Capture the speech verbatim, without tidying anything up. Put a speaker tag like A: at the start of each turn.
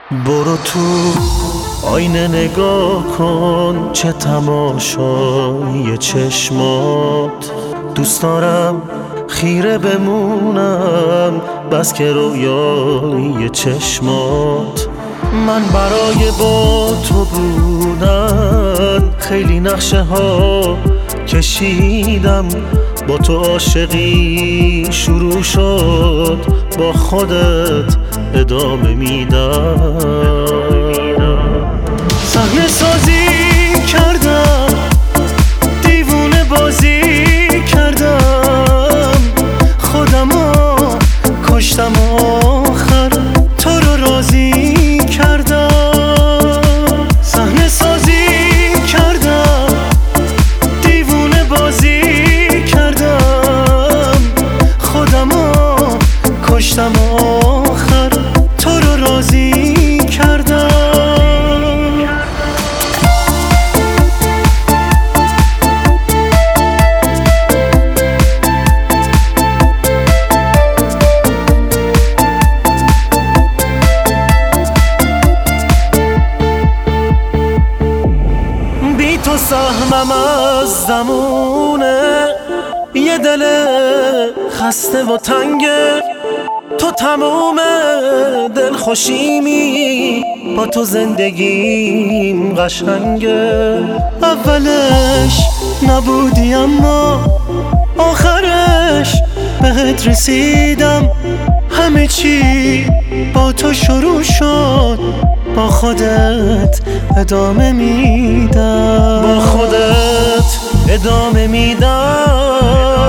A: برو تو آینه نگاه کن، چه تماشای چشمات. دوست دارم خیره بمونم بس که رویای چشمات. من برای با تو بودن خیلی نقشه ها کشیدم، با تو عاشقی شروع شد، با خودت ادامه میدم. صحنه سازی کردم، دیوونه بازی کردم، خودمو کشتم آخر تو رو راضی کردم. صحنه سازی کردم، دیوونه بازی کردم، خودمو کشتم آخر تو رو راضی کردم. بی تو سهمم از زمونه، یه دل خسته و تنگه، تو تموم دل خوشیمی، با تو زندگیم قشنگه. اولش نبودی اما آخرش بهت رسیدم، همه چی با تو شروع شد، با خودت ادامه میدم، با خودت ادامه میدم.